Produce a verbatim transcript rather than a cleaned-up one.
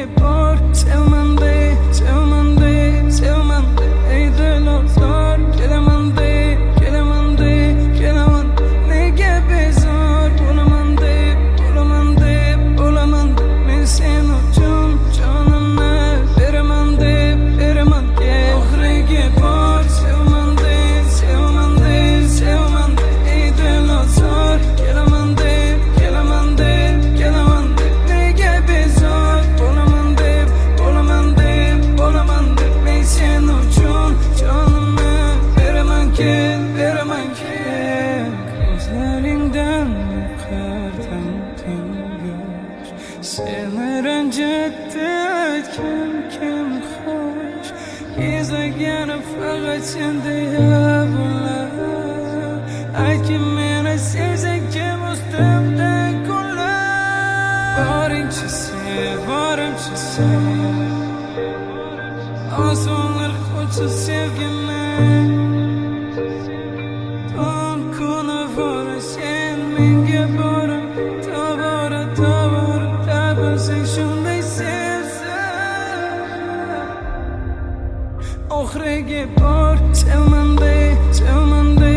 آخرین بار سلمنده سلمنده سلمنده ای دل آزار کلمنده کلمنده کلمنده نگه بزار بولمنده بولمنده بولمنده میسین و جون جانم نه برمنده برمنده آخرین بار سلمنده سلمنده سلمنده ای دل آزار کلمنده کلمنده کلمنده نگه بزار بولمنده بولمنده بولمنده میسین و جون جانم نه برمن که برمن که gözlerinden yukarıdan dinliyor seni rencetti kim kim hoş izleyene fakat sende ya bunlar ay kimine sevsek kim üstümde kullar varınçısı varınçısı o sonlar hoşça sevgime ton konu var sen minge bara tabara tabara tabara sen şunday sevsen آخرین بار سلمنده سلمنده